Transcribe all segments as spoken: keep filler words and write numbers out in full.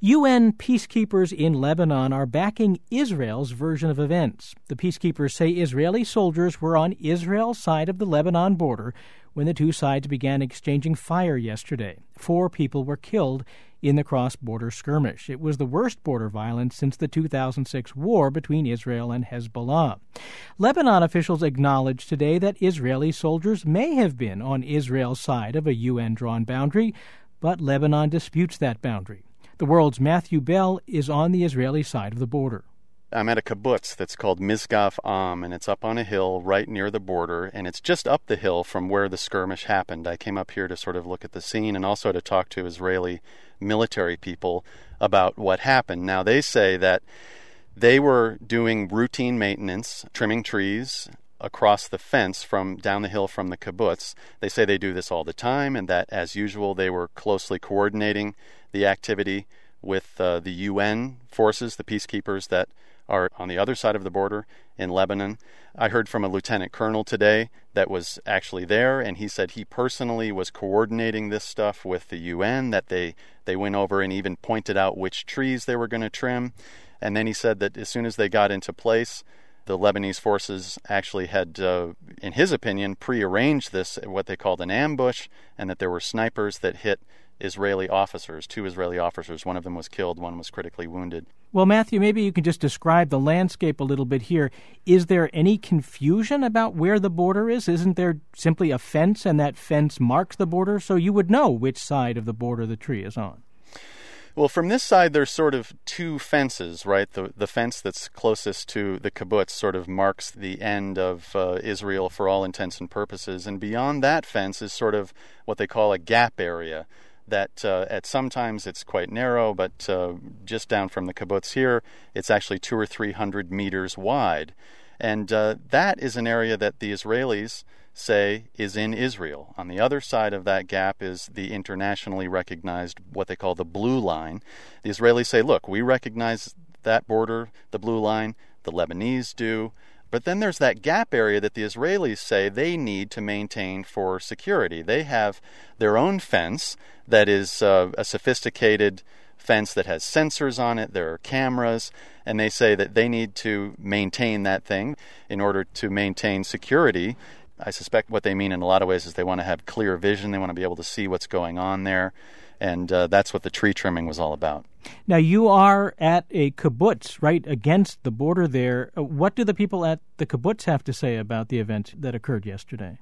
U N peacekeepers in Lebanon are backing Israel's version of events. The peacekeepers say Israeli soldiers were on Israel's side of the Lebanon border when the two sides began exchanging fire yesterday. Four people were killed in the cross-border skirmish. It was the worst border violence since the two thousand six war between Israel and Hezbollah. Lebanon officials acknowledged today that Israeli soldiers may have been on Israel's side of a U N-drawn boundary, but Lebanon disputes that boundary. The World's Matthew Bell is on the Israeli side of the border. I'm at a kibbutz that's called Misgav Am, and it's up on a hill right near the border, and it's just up the hill from where the skirmish happened. I came up here to sort of look at the scene and also to talk to Israeli military people about what happened. Now, they say that they were doing routine maintenance, trimming trees across the fence from down the hill from the kibbutz. They say they do this all the time, and that, as usual, they were closely coordinating the activity with uh, the U N forces, the peacekeepers that are on the other side of the border in Lebanon. I heard from a lieutenant colonel today that was actually there, and he said he personally was coordinating this stuff with the U N, that they, they went over and even pointed out which trees they were going to trim. And then he said that as soon as they got into place, the Lebanese forces actually had, uh, in his opinion, prearranged this, what they called an ambush, and that there were snipers that hit Israeli officers, two Israeli officers. One of them was killed, one was critically wounded. Well, Matthew, maybe you can just describe the landscape a little bit here. Is there any confusion about where the border is? Isn't there simply a fence, and that fence marks the border, so you would know which side of the border the tree is on? Well, from this side, there's sort of two fences, right? The the fence that's closest to the kibbutz sort of marks the end of uh, Israel for all intents and purposes. And beyond that fence is sort of what they call a gap area that uh, at sometimes it's quite narrow, but uh, just down from the kibbutz here, it's actually two or three hundred meters wide. And uh, that is an area that the Israelis say is in Israel. On the other side of that gap is the internationally recognized, what they call the blue line. The Israelis say, look, we recognize that border, the blue line, the Lebanese do. But then there's that gap area that the Israelis say they need to maintain for security. They have their own fence that is uh, a sophisticated fence that has sensors on it. There are cameras, and they say that they need to maintain that thing in order to maintain security. I suspect what they mean in a lot of ways is they want to have clear vision. They want to be able to see what's going on there. And uh, that's what the tree trimming was all about. Now, you are at a kibbutz right against the border there. What do the people at the kibbutz have to say about the event that occurred yesterday?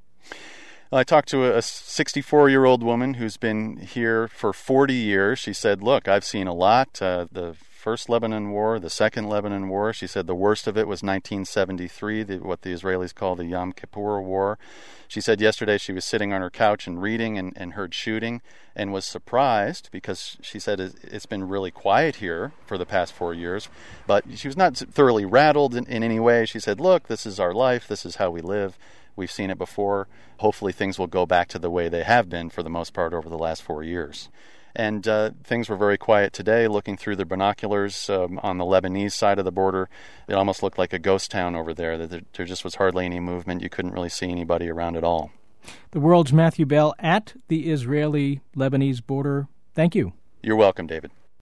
I talked to a sixty-four-year-old woman who's been here for forty years. She said, look, I've seen a lot. Uh, the first Lebanon War, the second Lebanon War. She said the worst of it was nineteen seventy-three, the, what the Israelis call the Yom Kippur War. She said yesterday she was sitting on her couch and reading and, and heard shooting and was surprised because she said it's been really quiet here for the past four years. But she was not thoroughly rattled in, in any way. She said, look, this is our life. This is how we live. We've seen it before. Hopefully things will go back to the way they have been for the most part over the last four years. And uh, things were very quiet today. Looking through the binoculars um, on the Lebanese side of the border, it almost looked like a ghost town over there. There, there just was hardly any movement. You couldn't really see anybody around at all. The World's Matthew Bell at the Israeli-Lebanese border. Thank you. You're welcome, David.